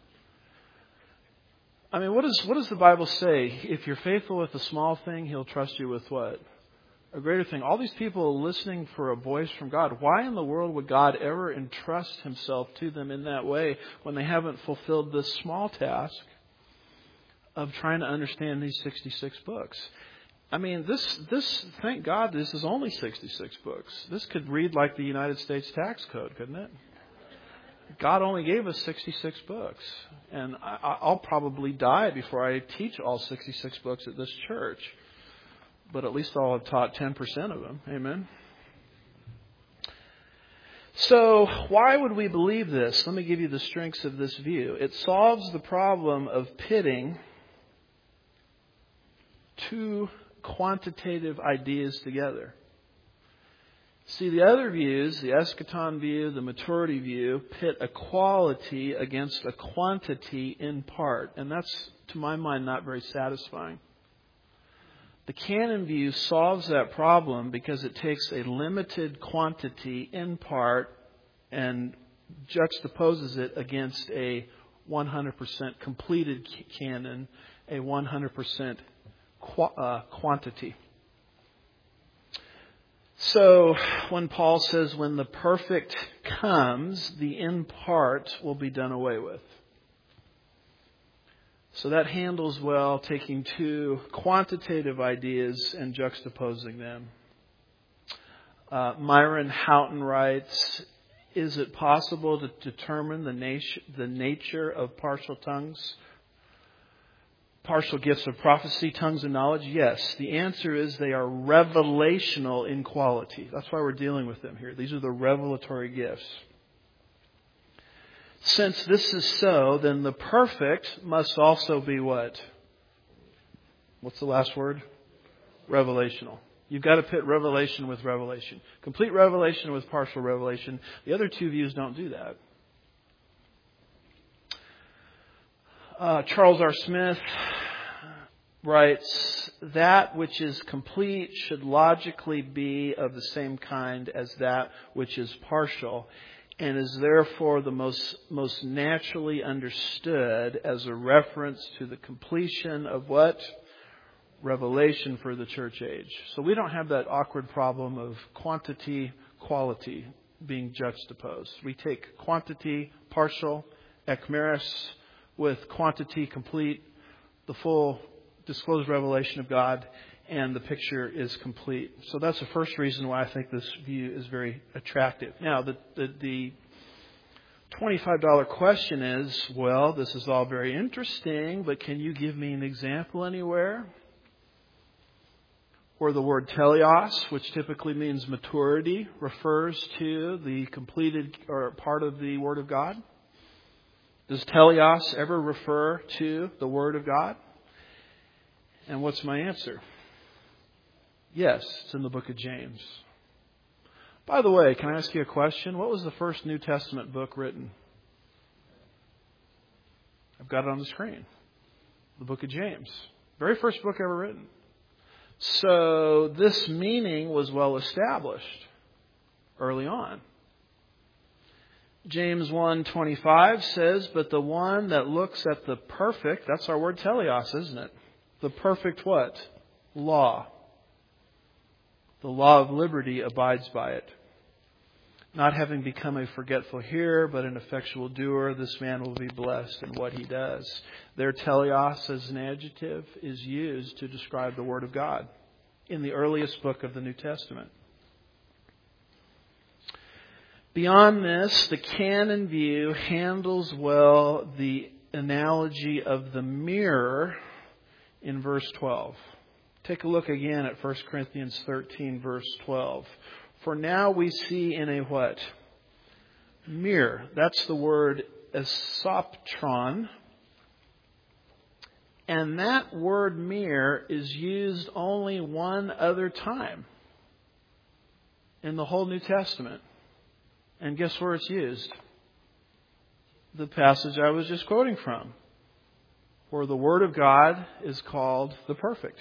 I mean, what does the Bible say? If you're faithful with a small thing, He'll trust you with what? A greater thing. All these people are listening for a voice from God. Why in the world would God ever entrust Himself to them in that way when they haven't fulfilled this small task of trying to understand these 66 books? I mean, this, thank God, this is only 66 books. This could read like the United States tax code, couldn't it? God only gave us 66 books. And I'll probably die before I teach all 66 books at this church. But at least I'll have taught 10% of them. Amen? So, why would we believe this? Let me give you the strengths of this view. It solves the problem of pitting two quantitative ideas together. See, the other views, the eschaton view, the maturity view, pit a quality against a quantity in part. And that's, to my mind, not very satisfying. The canon view solves that problem because it takes a limited quantity in part and juxtaposes it against a 100% completed canon, a 100% quantity. So when Paul says, when the perfect comes, the in part will be done away with. So that handles well taking two quantitative ideas and juxtaposing them. Myron Houghton writes, is it possible to determine the nature of partial tongues? Partial gifts of prophecy, tongues, and knowledge? Yes. The answer is they are revelational in quality. That's why we're dealing with them here. These are the revelatory gifts. Since this is so, then the perfect must also be what? What's the last word? Revelational. You've got to pit revelation with revelation. Complete revelation with partial revelation. The other two views don't do that. Charles R. Smith writes, that which is complete should logically be of the same kind as that which is partial, and is therefore the most naturally understood as a reference to the completion of what? revelation for the church age. So we don't have that awkward problem of quantity, quality being juxtaposed. We take quantity, partial, ekmeris, with quantity, complete, the full disclosed revelation of God, and the picture is complete. So that's the first reason why I think this view is very attractive. Now, the $25 question is, well, this is all very interesting, but can you give me an example anywhere where the word teleos, which typically means maturity, refers to the completed or part of the Word of God? Does teleos ever refer to the Word of God? And what's my answer? Yes, it's in the book of James. By the way, can I ask you a question? What was the first New Testament book written? I've got it on the screen. The book of James. Very first book ever written. So this meaning was well established early on. James 1:25 says, but the one that looks at the perfect, that's our word teleos, isn't it? The perfect what? Law. The law of liberty abides by it. Not having become a forgetful hearer, but an effectual doer, this man will be blessed in what he does. Their teleos as an adjective is used to describe the Word of God in the earliest book of the New Testament. Beyond this, the canon view handles well the analogy of the mirror in verse 12. Take a look again at 1 Corinthians 13, verse 12. For now we see in a what? Mirror. That's the word esoptron. And that word mirror is used only one other time in the whole New Testament. And guess where it's used? The passage I was just quoting from, where the Word of God is called the perfect.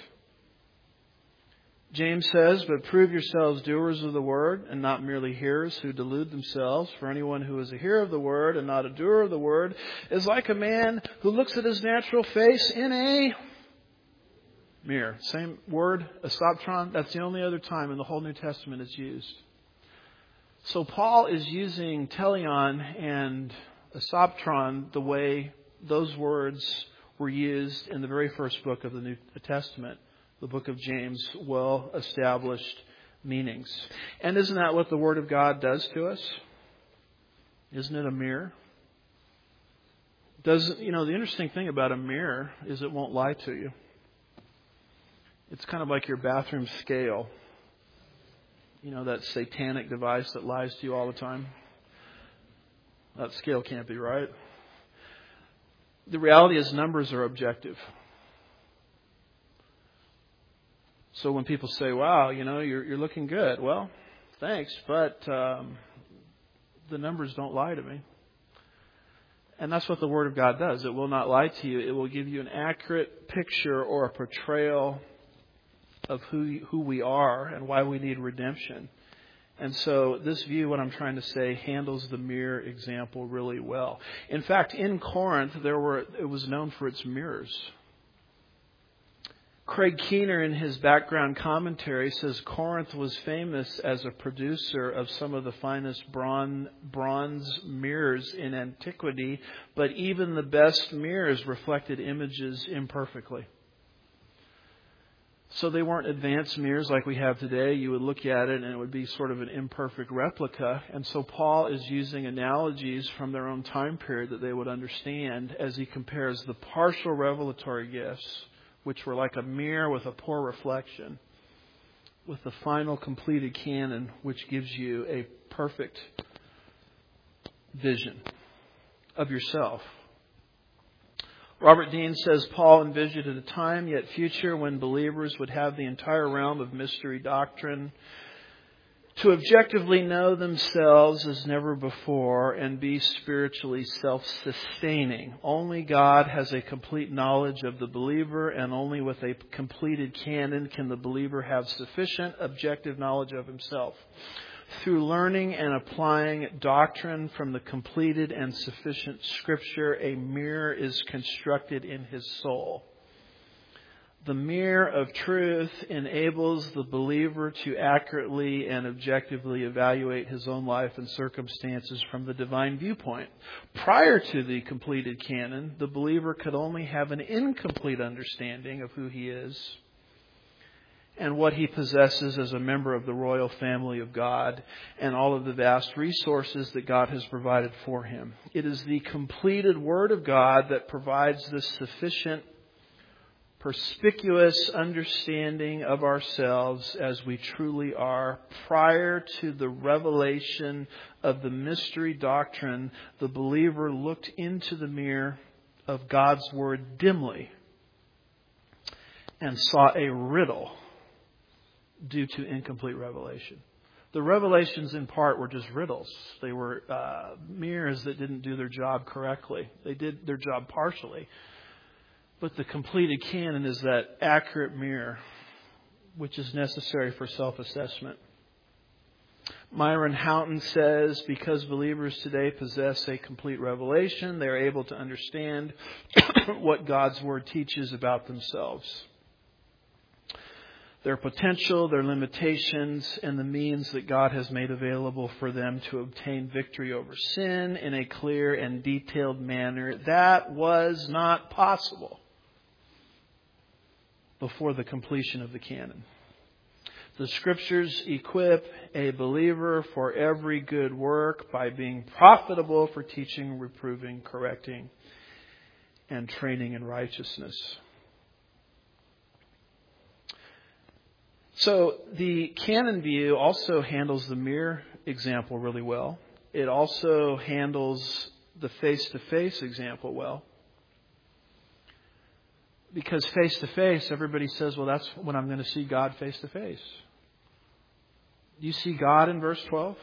James says, but prove yourselves doers of the word and not merely hearers who delude themselves. For anyone who is a hearer of the word and not a doer of the word is like a man who looks at his natural face in a mirror. Same word, esoptron. That's the only other time in the whole New Testament it's used. So Paul is using teleon and esoptron the way those words were used in the very first book of the New Testament. The book of James, well-established meanings. And isn't that what the Word of God does to us? Isn't it a mirror? The interesting thing about a mirror is it won't lie to you. It's kind of like your bathroom scale. You know, that satanic device that lies to you all the time. That scale can't be right. The reality is numbers are objective. So when people say, wow, you're looking good. Well, thanks, but the numbers don't lie to me. And that's what the Word of God does. It will not lie to you. It will give you an accurate picture or a portrayal of who we are and why we need redemption. And so this view, what I'm trying to say, handles the mirror example really well. In fact, in Corinth, it was known for its mirrors. Craig Keener, in his background commentary, says Corinth was famous as a producer of some of the finest bronze mirrors in antiquity, but even the best mirrors reflected images imperfectly. So they weren't advanced mirrors like we have today. You would look at it and it would be sort of an imperfect replica. And so Paul is using analogies from their own time period that they would understand as he compares the partial revelatory gifts, which were like a mirror with a poor reflection, with the final completed canon, which gives you a perfect vision of yourself. Robert Dean says Paul envisioned a time yet future when believers would have the entire realm of mystery doctrine to objectively know themselves as never before and be spiritually self-sustaining. Only God has a complete knowledge of the believer, and only with a completed canon can the believer have sufficient objective knowledge of himself. Through learning and applying doctrine from the completed and sufficient Scripture, a mirror is constructed in his soul. The mirror of truth enables the believer to accurately and objectively evaluate his own life and circumstances from the divine viewpoint. Prior to the completed canon, the believer could only have an incomplete understanding of who he is and what he possesses as a member of the royal family of God and all of the vast resources that God has provided for him. It is the completed Word of God that provides this sufficient perspicuous understanding of ourselves as we truly are. Prior to the revelation of the mystery doctrine, the believer looked into the mirror of God's Word dimly and saw a riddle due to incomplete revelation. The revelations in part were just riddles. They were mirrors that didn't do their job correctly. They did their job partially. But the completed canon is that accurate mirror which is necessary for self-assessment. Myron Houghton says, because believers today possess a complete revelation, they are able to understand what God's Word teaches about themselves. Their potential, their limitations, and the means that God has made available for them to obtain victory over sin in a clear and detailed manner. That was not possible before the completion of the canon. The Scriptures equip a believer for every good work by being profitable for teaching, reproving, correcting, and training in righteousness. So the canon view also handles the mirror example really well. It also handles the face-to-face example well. Because face-to-face, everybody says, well, that's when I'm going to see God face-to-face. Do you see God in verse 12?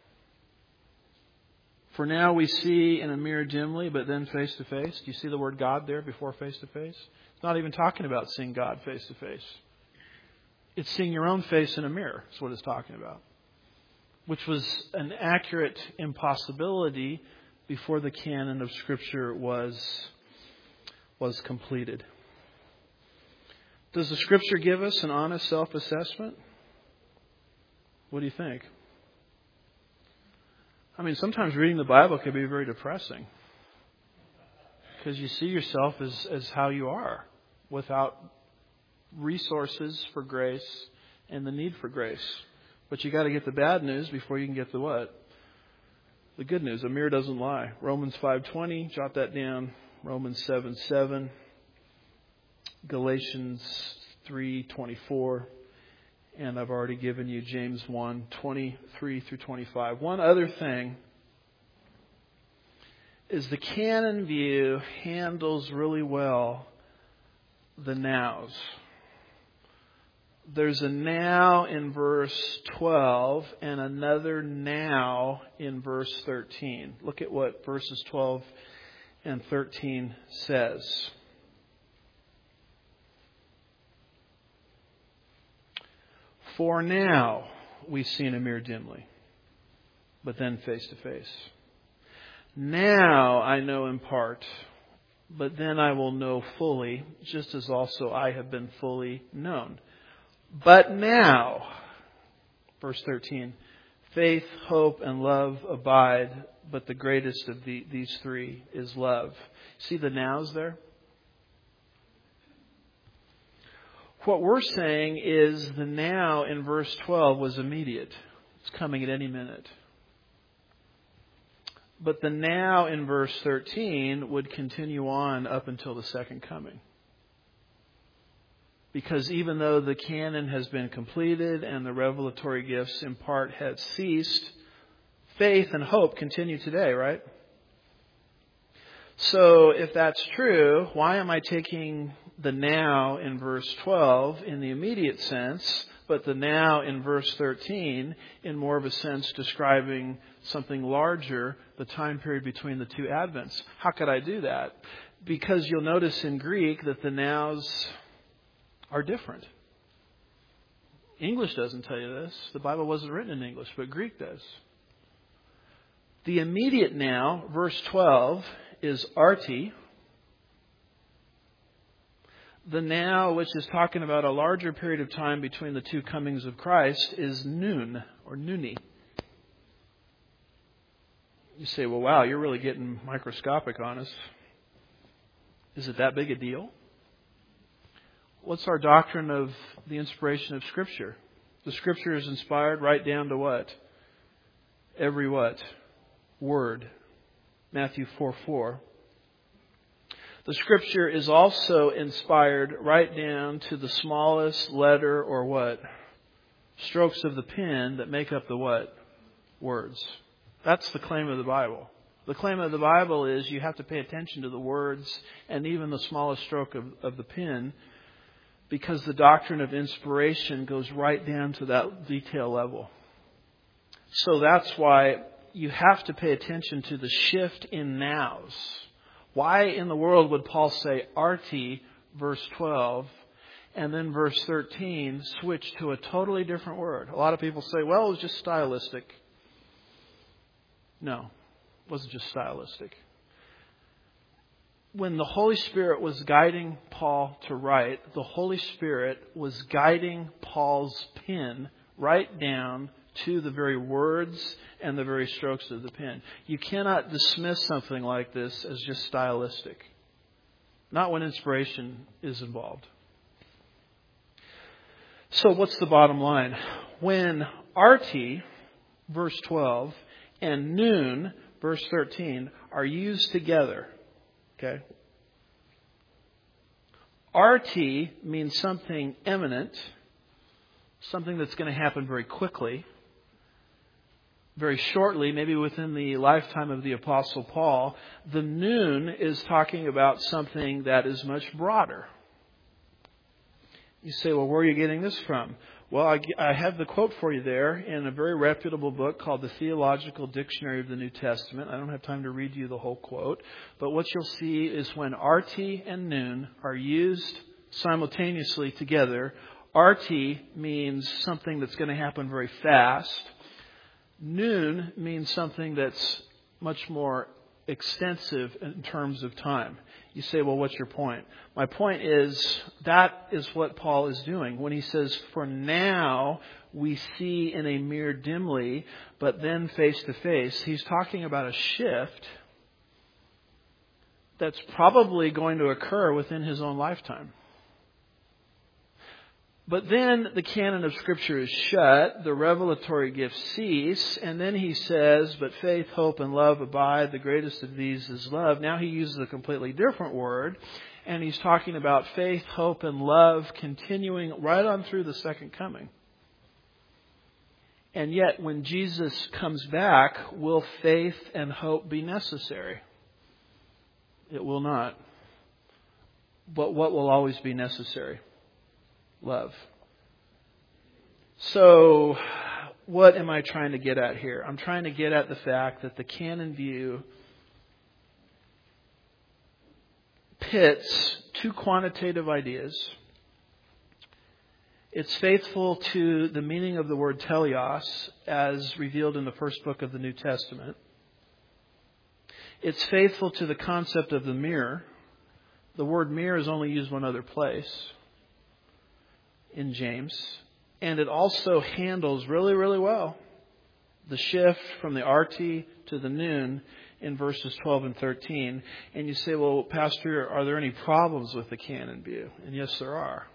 For now we see in a mirror dimly, but then face-to-face. Do you see the word God there before face-to-face? It's not even talking about seeing God face-to-face. It's seeing your own face in a mirror. That's what it's talking about. Which was an accurate impossibility before the canon of Scripture was completed. Does the Scripture give us an honest self-assessment? What do you think? I mean, sometimes reading the Bible can be very depressing. Because you see yourself as how you are, without resources for grace and the need for grace. But you got to get the bad news before you can get the what? The good news. A mirror doesn't lie. Romans 5:20, jot that down. Romans 7:7. Galatians 3:24, and I've already given you James 1:23 through 25. One other thing is the canon view handles really well the nows. There's a now in verse 12 and another now in verse 13. Look at what verses 12 and 13 says. For now we see in a mirror dimly, but then face to face. Now I know in part, but then I will know fully, just as also I have been fully known. But now, verse 13, faith, hope, and love abide, but the greatest of these three is love. See the nows there? What we're saying is the now in verse 12 was immediate. It's coming at any minute. But the now in verse 13 would continue on up until the second coming. Because even though the canon has been completed and the revelatory gifts in part had ceased, faith and hope continue today, right? So if that's true, why am I taking the now in verse 12 in the immediate sense, but the now in verse 13 in more of a sense describing something larger, the time period between the two advents? How could I do that? Because you'll notice in Greek that the nows are different. English doesn't tell you this. The Bible wasn't written in English, but Greek does. The immediate now, verse 12, is arti. The now, which is talking about a larger period of time between the two comings of Christ, is noon or nooni. You say, well, wow, you're really getting microscopic on us. Is it that big a deal? What's our doctrine of the inspiration of Scripture? The Scripture is inspired right down to what? Every what? Word. Matthew 4:4. The Scripture is also inspired right down to the smallest letter or what? Strokes of the pen that make up the what? Words. That's the claim of the Bible. The claim of the Bible is you have to pay attention to the words and even the smallest stroke of the pen, because the doctrine of inspiration goes right down to that detail level. So that's why you have to pay attention to the shift in nows. Why in the world would Paul say arti, verse 12, and then verse 13 switch to a totally different word? A lot of people say, well, it was just stylistic. No, it wasn't just stylistic. When the Holy Spirit was guiding Paul to write, the Holy Spirit was guiding Paul's pen right down to the very words and the very strokes of the pen. You cannot dismiss something like this as just stylistic. Not when inspiration is involved. So what's the bottom line? When arti, verse 12, and noon, verse 13, are used together, okay? Arti means something imminent, something that's going to happen very quickly, very shortly, maybe within the lifetime of the Apostle Paul. The noon is talking about something that is much broader. You say, well, where are you getting this from? Well, I have the quote for you there in a very reputable book called the Theological Dictionary of the New Testament. I don't have time to read you the whole quote. But what you'll see is when arti and noon are used simultaneously together, arti means something that's going to happen very fast. Noon means something that's much more extensive in terms of time. You say, well, what's your point? My point is that is what Paul is doing. When he says, for now we see in a mirror dimly, but then face to face, he's talking about a shift that's probably going to occur within his own lifetime. But then the canon of Scripture is shut, the revelatory gifts cease, and then he says, but faith, hope, and love abide, the greatest of these is love. Now he uses a completely different word, and he's talking about faith, hope, and love continuing right on through the second coming. And yet, when Jesus comes back, will faith and hope be necessary? It will not. But what will always be necessary? Love. So, what am I trying to get at here? I'm trying to get at the fact that the canon view pits two quantitative ideas. It's faithful to the meaning of the word teleos as revealed in the first book of the New Testament. It's faithful to the concept of the mirror. The word mirror is only used one other place, in James. And it also handles really, really well the shift from the arti to the noon in verses 12 and 13. And you say, well, Pastor, are there any problems with the canon view? And yes, there are.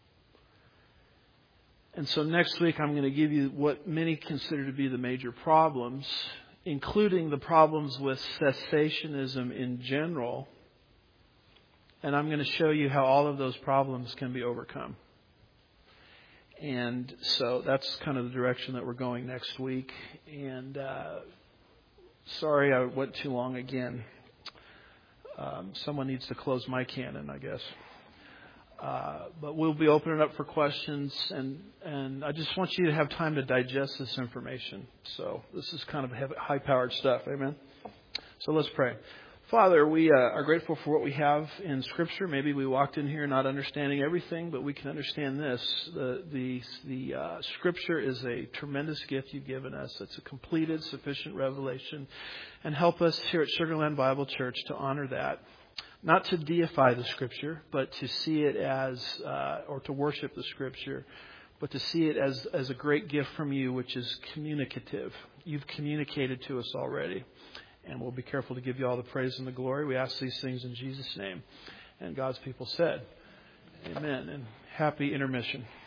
And so next week I'm going to give you what many consider to be the major problems, including the problems with cessationism in general. And I'm going to show you how all of those problems can be overcome. And so that's kind of the direction that we're going next week. And sorry I went too long again. Someone needs to close my canon, I guess. But we'll be opening up for questions. And I just want you to have time to digest this information. So this is kind of high-powered stuff. Amen? So let's pray. Father, we are grateful for what we have in Scripture. Maybe we walked in here not understanding everything, but we can understand this. The Scripture is a tremendous gift you've given us. It's a completed, sufficient revelation. And help us here at Sugar Land Bible Church to honor that. not to deify the Scripture, but to see it as, or to worship the Scripture, but to see it as a great gift from you, which is communicative. You've communicated to us already. And we'll be careful to give you all the praise and the glory. We ask these things in Jesus' name. And God's people said, amen. And happy intermission.